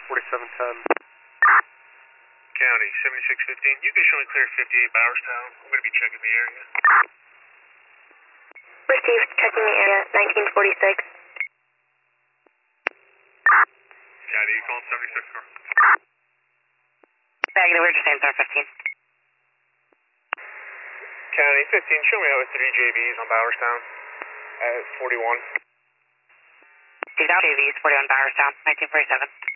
4710. County, 7615. You can show me clear 58 Bowerstown. I'm going to be checking the area. Received, checking the area, 1946. County, you calling 76 car? Negative, we're just saying 15. County, 15. Show me how 3 JVs on Bowerstown at 41. These out JVs, 41 Bowerstown, 1947.